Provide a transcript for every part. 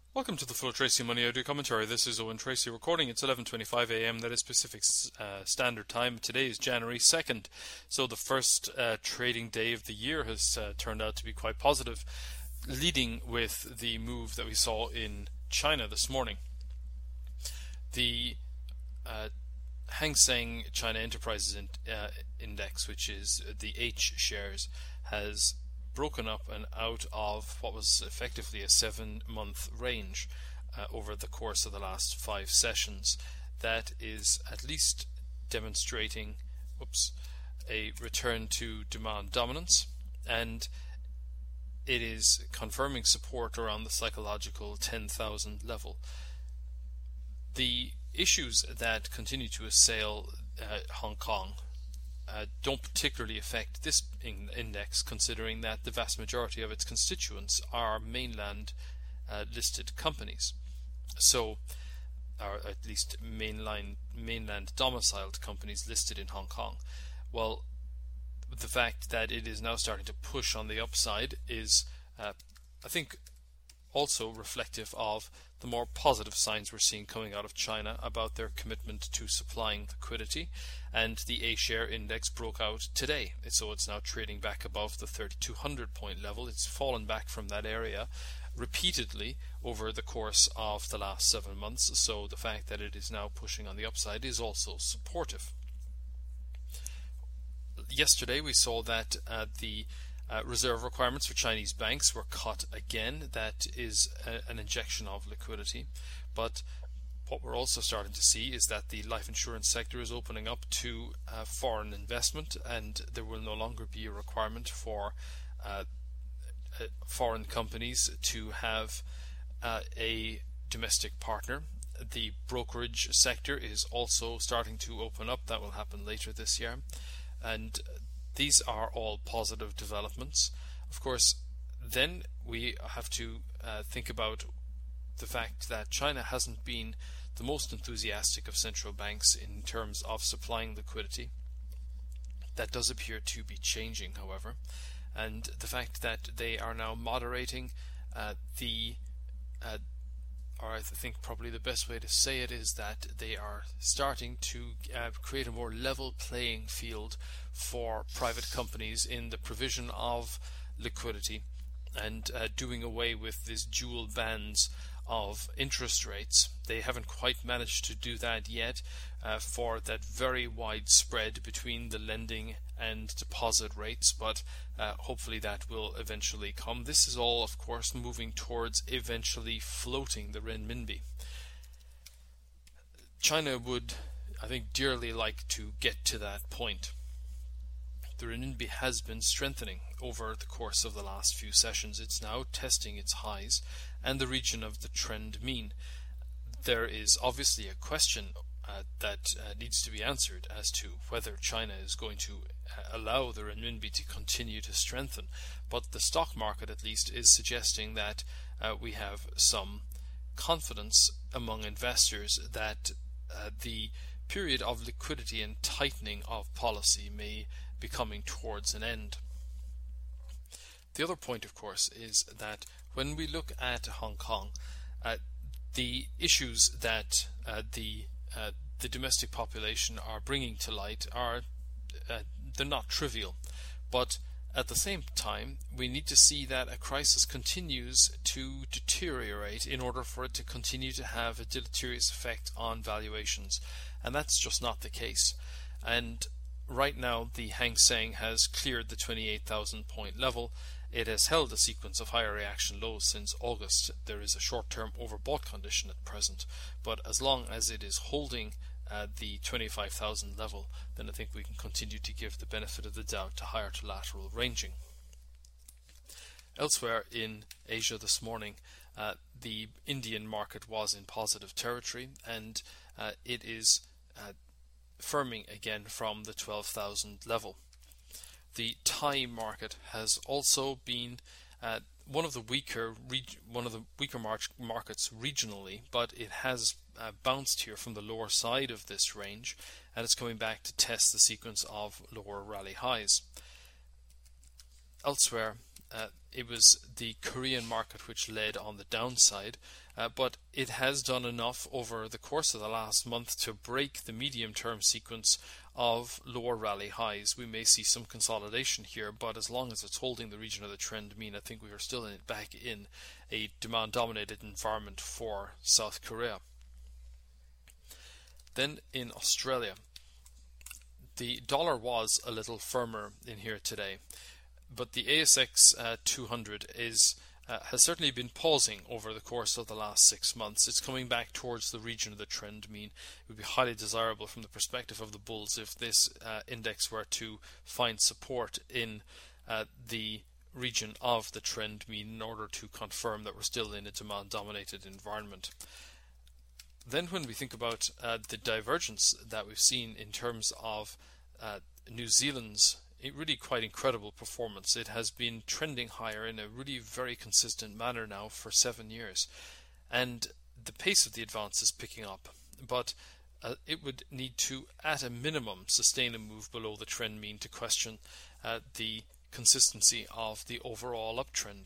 Welcome to the Full Tracy Money Audio Commentary. This is Owen Tracy recording. It's 11:25 a.m. That is Pacific Standard Time. Today is January 2nd, so the first trading day of the year has turned out to be quite positive, leading with the move that we saw in China this morning. The Hang Seng China Enterprises Index, which is the H shares, has broken up and out of what was effectively a 7-month range over the course of the last 5 sessions. That is at least demonstrating a return to demand dominance, and it is confirming support around the psychological 10,000 level. The issues that continue to assail Hong Kong don't particularly affect this index, considering that the vast majority of its constituents are mainland listed companies, or at least mainland domiciled companies listed in Hong Kong. Well, the fact that it is now starting to push on the upside is, I think, also reflective of the more positive signs we're seeing coming out of China about their commitment to supplying liquidity. And the A-share index broke out today, so it's now trading back above the 3,200 point level. It's fallen back from that area repeatedly over the course of the last 7 months, so the fact that it is now pushing on the upside is also supportive. Yesterday we saw that the reserve requirements for Chinese banks were cut again. That is an injection of liquidity. But what we're also starting to see is that the life insurance sector is opening up to foreign investment, and there will no longer be a requirement for foreign companies to have a domestic partner. The brokerage sector is also starting to open up. That will happen later this year. And these are all positive developments. Of course, then we have to think about the fact that China hasn't been the most enthusiastic of central banks in terms of supplying liquidity. That does appear to be changing, however, and the fact that they are now moderating or I think probably the best way to say it is that they are starting to create a more level playing field for private companies in the provision of liquidity, and doing away with these dual bands of interest rates. They haven't quite managed to do that yet for that very wide spread between the lending and deposit rates, but hopefully that will eventually come. This is all, of course, moving towards eventually floating the renminbi. China would, I think, dearly like to get to that point. The renminbi has been strengthening over the course of the last few sessions. It's now testing its highs and the region of the trend mean. There is obviously a question that needs to be answered as to whether China is going to allow the renminbi to continue to strengthen, but the stock market at least is suggesting that we have some confidence among investors that the period of liquidity and tightening of policy may be coming towards an end. The other point, of course, is that when we look at Hong Kong, the issues that the domestic population are bringing to light are they're not trivial, but at the same time we need to see that a crisis continues to deteriorate in order for it to continue to have a deleterious effect on valuations, and that's just not the case. And right now the Hang Seng has cleared the 28,000 point level. It has held a sequence of higher reaction lows since August. There is a short-term overbought condition at present, but as long as it is holding the 25,000 level, then I think we can continue to give the benefit of the doubt to higher to lateral ranging. Elsewhere in Asia this morning, the Indian market was in positive territory, and it is firming again from the 12,000 level. The Thai market has also been one of the weaker markets regionally, but it has bounced here from the lower side of this range, and it's coming back to test the sequence of lower rally highs. Elsewhere, it was the Korean market which led on the downside, but it has done enough over the course of the last month to break the medium-term sequence of lower rally highs. We may see some consolidation here, but as long as it's holding the region of the trend mean, I think we are still back in a demand-dominated environment for South Korea. Then in Australia, the dollar was a little firmer in here today, but the ASX 200 has certainly been pausing over the course of the last 6 months. It's coming back towards the region of the trend mean. It would be highly desirable from the perspective of the bulls if this index were to find support in the region of the trend mean in order to confirm that we're still in a demand-dominated environment. Then when we think about the divergence that we've seen in terms of New Zealand's really quite incredible performance. It has been trending higher in a really very consistent manner now for 7 years, and the pace of the advance is picking up, but it would need to, at a minimum, sustain a move below the trend mean to question the consistency of the overall uptrend.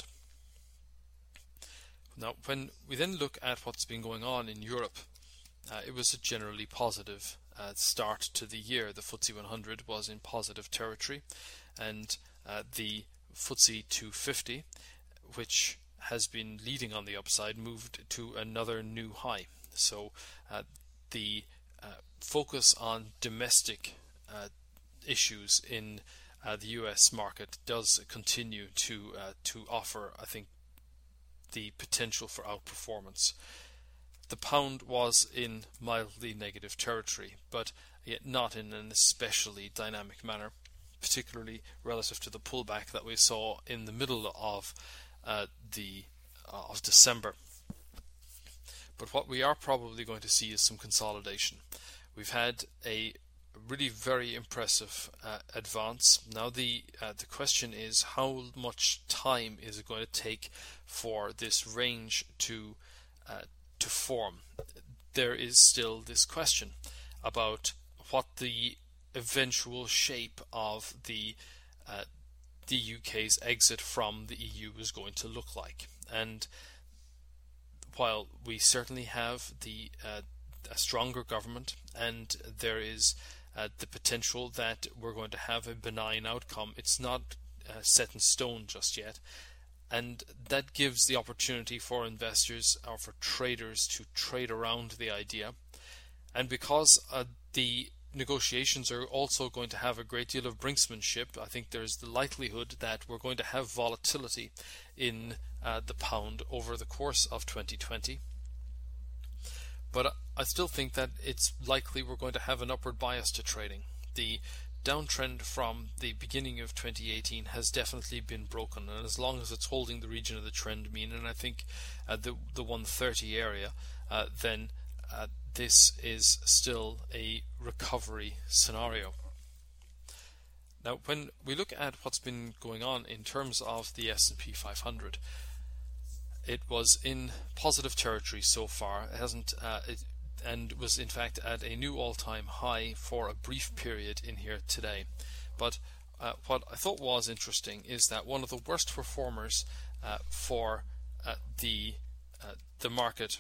Now, when we then look at what's been going on in Europe, it was a generally positive start to the year. The FTSE 100 was in positive territory, and the FTSE 250, which has been leading on the upside, moved to another new high. So the focus on domestic issues in the US market does continue to offer, I think, the potential for outperformance. The pound was in mildly negative territory, but yet not in an especially dynamic manner, particularly relative to the pullback that we saw in the middle of December. But what we are probably going to see is some consolidation. We've had a really very impressive advance. Now the question is, how much time is it going to take for this range to form? There is still this question about what the eventual shape of the UK's exit from the EU is going to look like. And while we certainly have a stronger government, and there is the potential that we're going to have a benign outcome, it's not set in stone just yet. And that gives the opportunity for investors or for traders to trade around the idea. And because the negotiations are also going to have a great deal of brinksmanship, I think there's the likelihood that we're going to have volatility in the pound over the course of 2020. But I still think that it's likely we're going to have an upward bias to trading. The downtrend from the beginning of 2018 has definitely been broken, and as long as it's holding the region of the trend mean, and I think the 130 area, then this is still a recovery scenario. Now, when we look at what's been going on in terms of the S&P 500, it was in positive territory so far. It hasn't, and was in fact at a new all-time high for a brief period in here today. But what I thought was interesting is that one of the worst performers for the market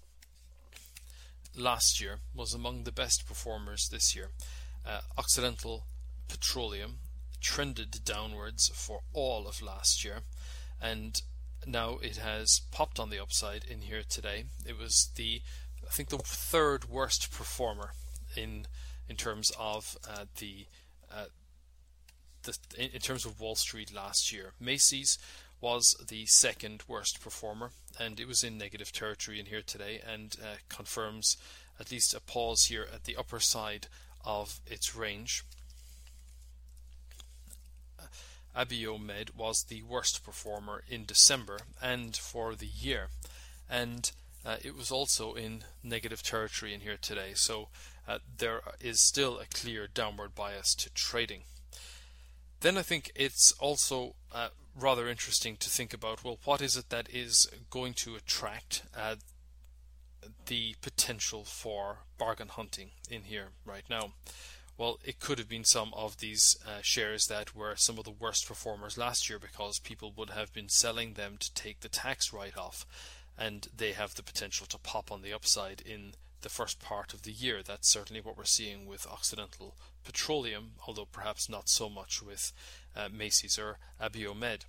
last year was among the best performers this year. Occidental Petroleum trended downwards for all of last year, and now it has popped on the upside in here today. It was I think the third worst performer in terms of in terms of Wall Street last year. Macy's was the second worst performer, and it was in negative territory in here today, and confirms at least a pause here at the upper side of its range. Abiomed was the worst performer in December and for the year, and it was also in negative territory in here today. So there is still a clear downward bias to trading. Then I think it's also rather interesting to think about, well, what is it that is going to attract the potential for bargain hunting in here right now? well, it could have been some of these shares that were some of the worst performers last year because people would have been selling them to take the tax write-off, and they have the potential to pop on the upside in the first part of the year. That's certainly what we're seeing with Occidental Petroleum, although perhaps not so much with Macy's or Abiomed.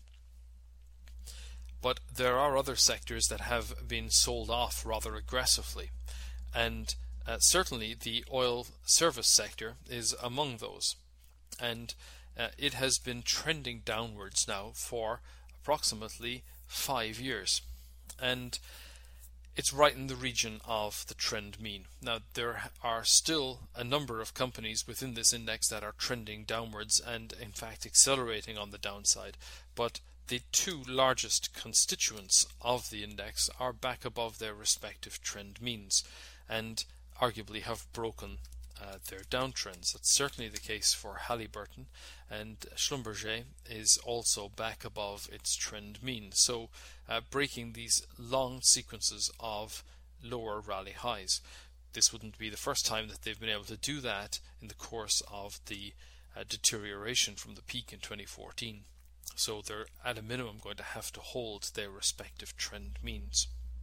But there are other sectors that have been sold off rather aggressively, and certainly the oil service sector is among those, and it has been trending downwards now for approximately 5 years, and it's right in the region of the trend mean. Now, there are still a number of companies within this index that are trending downwards and in fact accelerating on the downside, but the two largest constituents of the index are back above their respective trend means and arguably have broken their downtrends. That's certainly the case for Halliburton, and Schlumberger is also back above its trend mean, so breaking these long sequences of lower rally highs. This wouldn't be the first time that they've been able to do that in the course of the deterioration from the peak in 2014. So they're at a minimum going to have to hold their respective trend means.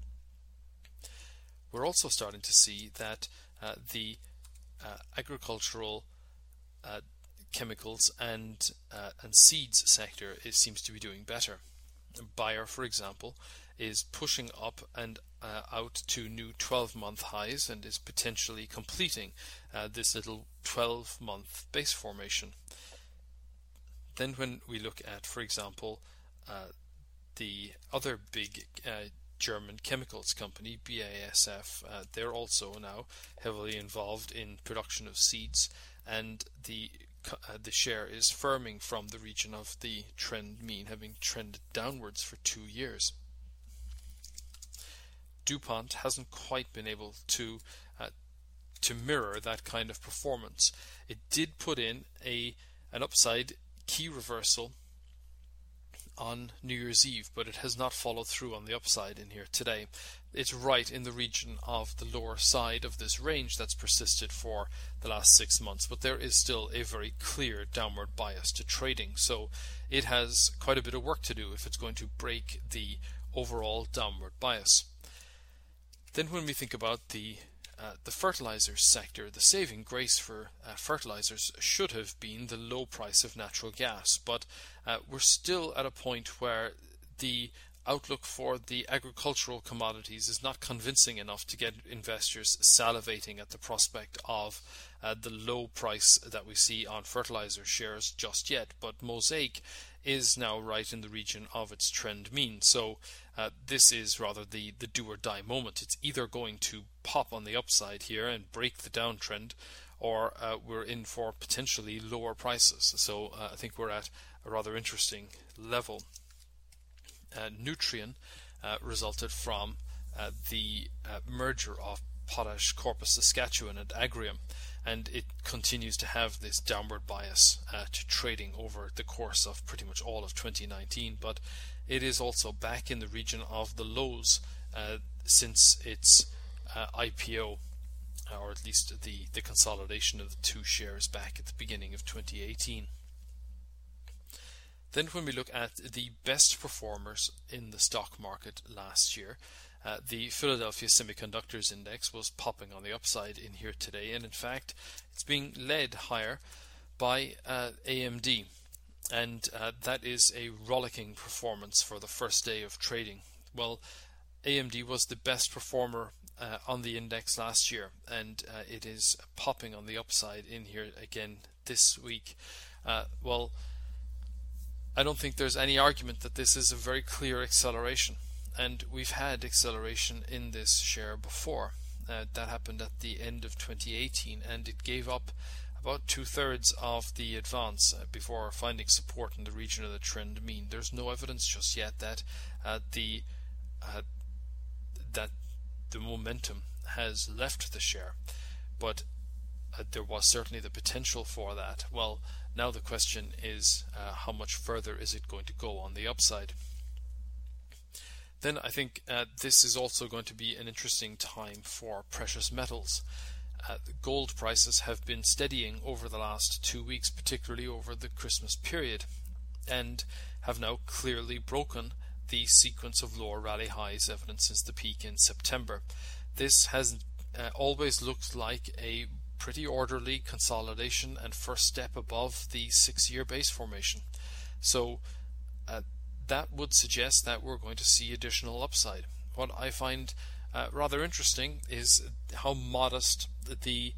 We're also starting to see that the agricultural chemicals and seeds sector seems to be doing better. Bayer, for example, is pushing up and out to new 12-month highs and is potentially completing this little 12-month base formation. Then when we look at, for example, the other big German chemicals company, BASF, they're also now heavily involved in production of seeds, and the share is firming from the region of the trend mean, having trended downwards for 2 years. DuPont hasn't quite been able to mirror that kind of performance. It did put in an upside key reversal on New Year's Eve, but it has not followed through on the upside in here today. It's right in the region of the lower side of this range that's persisted for the last 6 months, but there is still a very clear downward bias to trading, so it has quite a bit of work to do if it's going to break the overall downward bias. Then when we think about the fertilizers sector, the saving grace for fertilizers should have been the low price of natural gas, but we're still at a point where the outlook for the agricultural commodities is not convincing enough to get investors salivating at the prospect of the low price that we see on fertilizer shares just yet. But Mosaic is now right in the region of its trend mean, so this is rather the do or die moment. It's either going to pop on the upside here and break the downtrend, or we're in for potentially lower prices. So I think we're at a rather interesting level. Nutrien resulted from the merger of Potash Corpus Saskatchewan and Agrium, and it continues to have this downward bias to trading over the course of pretty much all of 2019, but it is also back in the region of the lows since its IPO, or at least the consolidation of the two shares back at the beginning of 2018. Then when we look at the best performers in the stock market last year, the Philadelphia Semiconductors Index was popping on the upside in here today, and in fact it's being led higher by AMD, and that is a rollicking performance for the first day of trading. Well, AMD was the best performer on the index last year, and it is popping on the upside in here again this week. Well, I don't think there's any argument that this is a very clear acceleration, and we've had acceleration in this share before. That happened at the end of 2018, and it gave up about 2/3 of the advance before finding support in the region of the trend mean. There's no evidence just yet that the momentum has left the share, but there was certainly the potential for that. Well, now the question is how much further is it going to go on the upside? Then I think this is also going to be an interesting time for precious metals. gold prices have been steadying over the last 2 weeks, particularly over the Christmas period, and have now clearly broken the sequence of lower rally highs evident since the peak in September. This has always looked like a pretty orderly consolidation and first step above the 6-year base formation. So that would suggest that we're going to see additional upside. What I find rather interesting is how modest the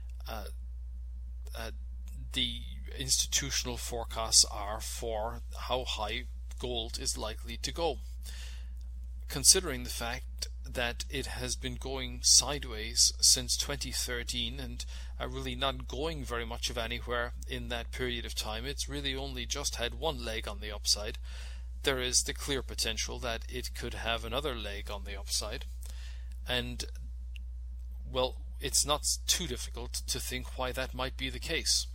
institutional forecasts are for how high gold is likely to go, considering the fact that it has been going sideways since 2013 and really not going very much of anywhere in that period of time. It's really only just had one leg on the upside. There is the clear potential that it could have another leg on the upside, and well, it's not too difficult to think why that might be the case.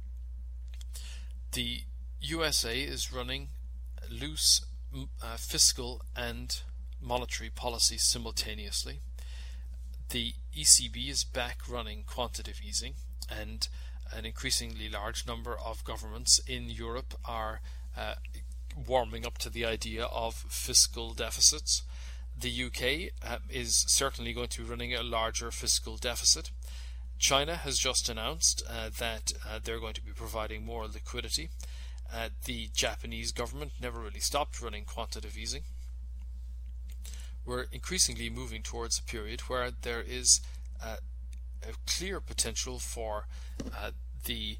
The USA is running loose fiscal and monetary policy simultaneously. The ECB is back running quantitative easing, and an increasingly large number of governments in Europe are warming up to the idea of fiscal deficits. The UK is certainly going to be running a larger fiscal deficit. China has just announced that they're going to be providing more liquidity. The Japanese government never really stopped running quantitative easing. We're increasingly moving towards a period where there is a clear potential for the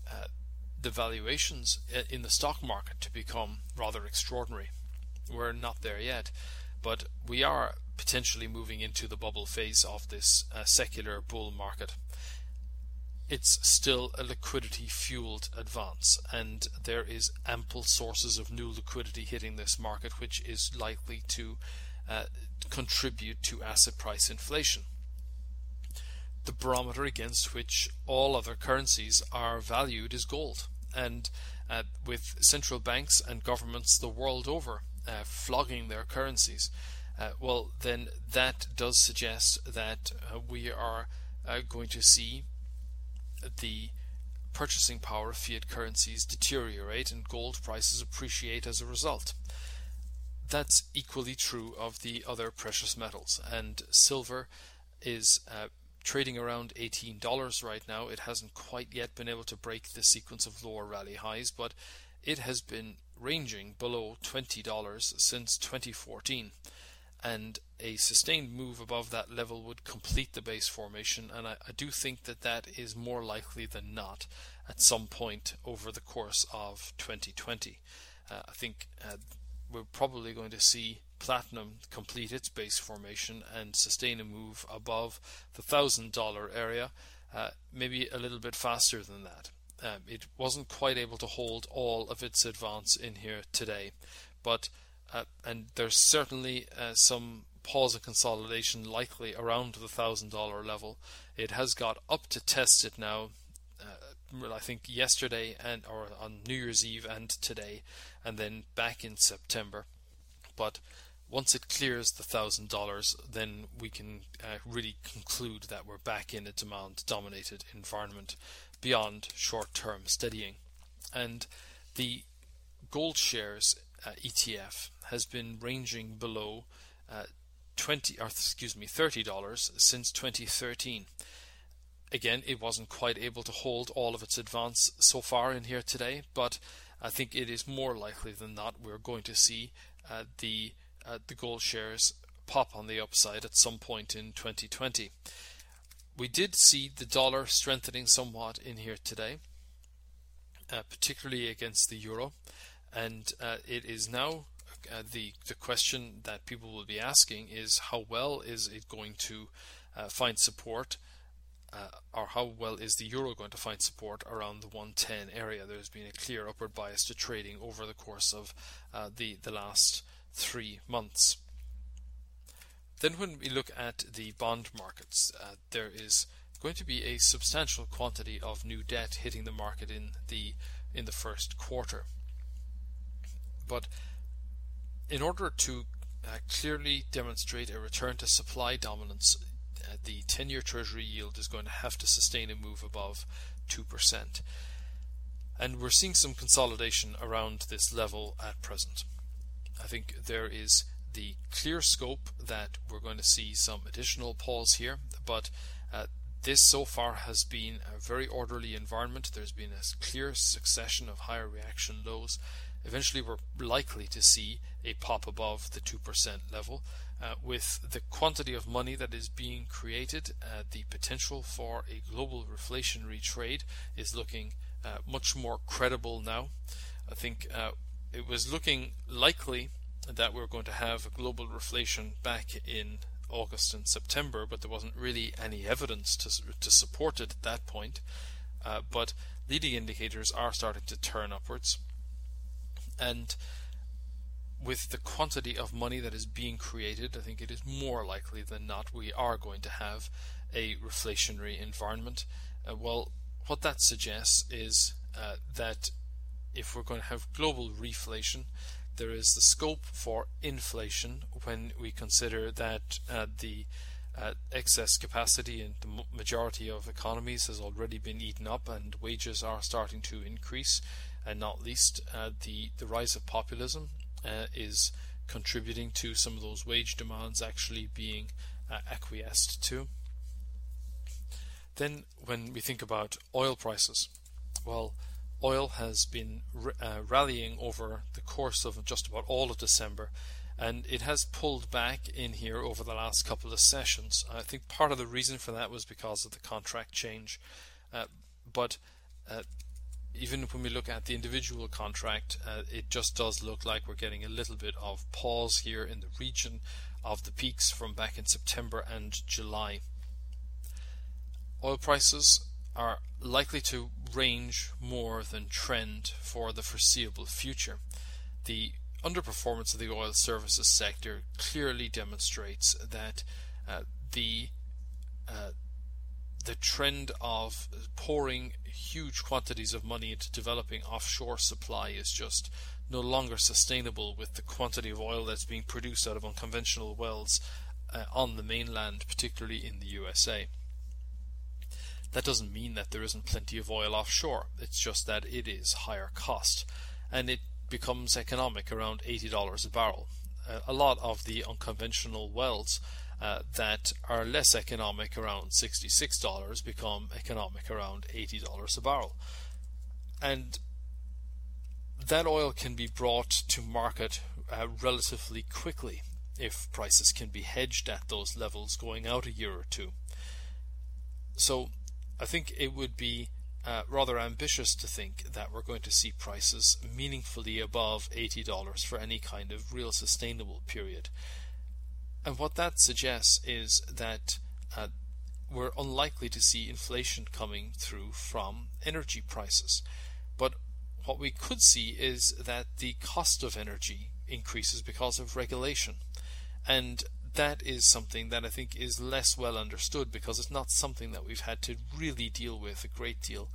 valuations in the stock market to become rather extraordinary. We're not there yet, but we are potentially moving into the bubble phase of this secular bull market. It's still a liquidity-fueled advance, and there is ample sources of new liquidity hitting this market, which is likely to contribute to asset price inflation. The barometer against which all other currencies are valued is gold, and with central banks and governments the world over flogging their currencies, well, then that does suggest that we are going to see the purchasing power of fiat currencies deteriorate and gold prices appreciate as a result. That's equally true of the other precious metals, and silver is trading around $18 right now. It hasn't quite yet been able to break the sequence of lower rally highs, but it has been ranging below $20 since 2014, and a sustained move above that level would complete the base formation, and I do think that that is more likely than not at some point over the course of 2020. I think we're probably going to see platinum complete its base formation and sustain a move above the $1,000 area, maybe a little bit faster than that. It wasn't quite able to hold all of its advance in here today, but and there's certainly some pause and consolidation likely around the $1,000 level. It has got up to test it now, I think yesterday or on New Year's Eve and today, and then back in September. But once it clears the $1,000, then we can really conclude that we're back in a demand-dominated environment beyond short-term steadying. And the gold shares ETF has been ranging below $30 since 2013. Again, it wasn't quite able to hold all of its advance so far in here today, but I think it is more likely than not we're going to see the gold shares pop on the upside at some point in 2020. We did see the dollar strengthening somewhat in here today, particularly against the euro, and it is now the question that people will be asking is how well is it going to find support, or how well is the euro going to find support around the 110 area. There's been a clear upward bias to trading over the course of the last 3 months. Then when we look at the bond markets, there is going to be a substantial quantity of new debt hitting the market in the first quarter. But in order to clearly demonstrate a return to supply dominance, the 10-year Treasury yield is going to have to sustain a move above 2%. And we're seeing some consolidation around this level at present. I think there is the clear scope that we're going to see some additional pause here, but this so far has been a very orderly environment. There's been a clear succession of higher reaction lows. Eventually we're likely to see a pop above the 2% level. With the quantity of money that is being created, the potential for a global reflationary trade is looking much more credible now. I think it was looking likely that we're going to have a global reflation back in August and September, but there wasn't really any evidence to support it at that point. But leading indicators are starting to turn upwards, and with the quantity of money that is being created, I think it is more likely than not we are going to have a reflationary environment. Well, what that suggests is that if we're going to have global reflation, there is the scope for inflation when we consider that the excess capacity in the majority of economies has already been eaten up and wages are starting to increase, and not least the rise of populism is contributing to some of those wage demands actually being acquiesced to. Then when we think about oil prices, well, oil has been rallying over the course of just about all of December, and it has pulled back in here over the last couple of sessions. I think part of the reason for that was because of the contract change, but even when we look at the individual contract, it just does look like we're getting a little bit of pause here in the region of the peaks from back in September and July. Oil prices are likely to range more than trend for the foreseeable future. The underperformance of the oil services sector clearly demonstrates that the trend of pouring huge quantities of money into developing offshore supply is just no longer sustainable with the quantity of oil that's being produced out of unconventional wells on the mainland, particularly in the USA. That doesn't mean that there isn't plenty of oil offshore. It's just that it is higher cost, and it becomes economic around $80 a barrel. A lot of the unconventional wells that are less economic, around $66, become economic around $80 a barrel. And that oil can be brought to market relatively quickly if prices can be hedged at those levels going out a year or two. So I think it would be rather ambitious to think that we're going to see prices meaningfully above $80 for any kind of real sustainable period. And what that suggests is that we're unlikely to see inflation coming through from energy prices. But what we could see is that the cost of energy increases because of regulation. And that is something that I think is less well understood, because it's not something that we've had to really deal with a great deal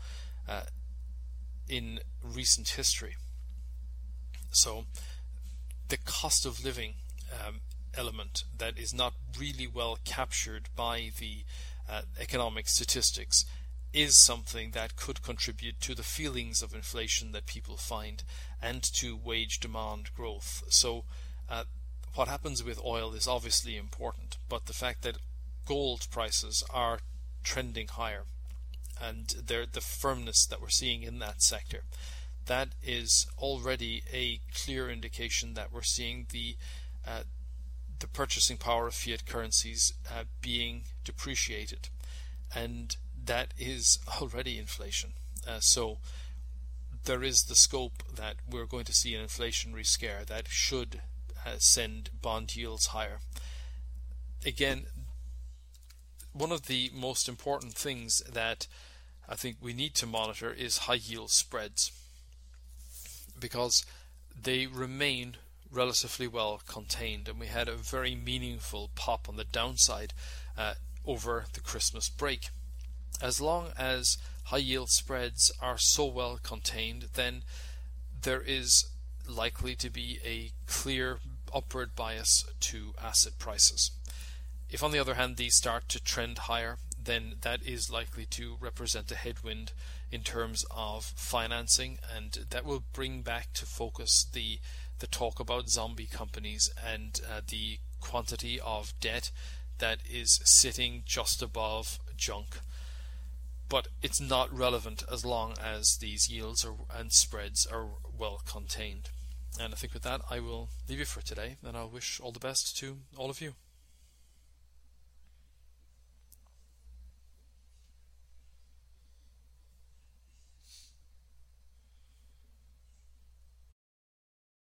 in recent history. So the cost of living element that is not really well captured by the economic statistics is something that could contribute to the feelings of inflation that people find and to wage demand growth. So what happens with oil is obviously important, but the fact that gold prices are trending higher and the firmness that we're seeing in that sector, that is already a clear indication that we're seeing the purchasing power of fiat currencies being depreciated, and that is already inflation. So there is the scope that we're going to see an inflationary scare that should send bond yields higher. Again, one of the most important things that I think we need to monitor is high yield spreads, because they remain relatively well contained, and we had a very meaningful pop on the downside over the Christmas break. As long as high yield spreads are so well contained, then there is likely to be a clear upward bias to asset prices. If on the other hand these start to trend higher, then that is likely to represent a headwind in terms of financing, and that will bring back to focus the talk about zombie companies and the quantity of debt that is sitting just above junk. But it's not relevant as long as these yields and spreads are well contained. And I think with that I will leave you for today, and I'll wish all the best to all of you.